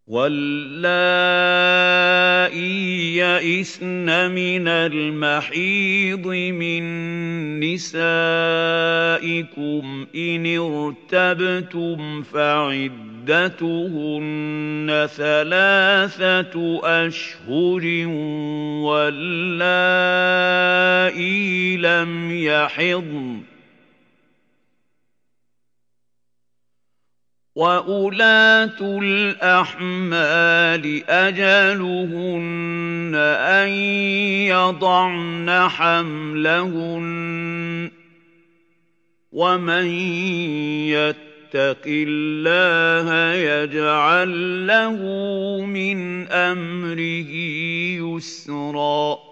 وَاللَّائِي يَئِسْنَ مِنَ الْمَحِيضِ مِن نِّسَائِكُمْ إِنِ ارْتَبْتُمْ فَعِدَّتُهُنَّ 3 أَشْهُرٍ وَاللَّائِي لَمْ يَحِضْنَ ۚ وَأُولَاتُ الْأَحْمَالِ أَجَلُهُنَّ أَن يَضَعْنَ حَمْلَهُنَّ ۚ وَمَن يَتَّقِ اللَّهَ يَجْعَل لَّهُ مِنْ أَمْرِهِ يُسْرًا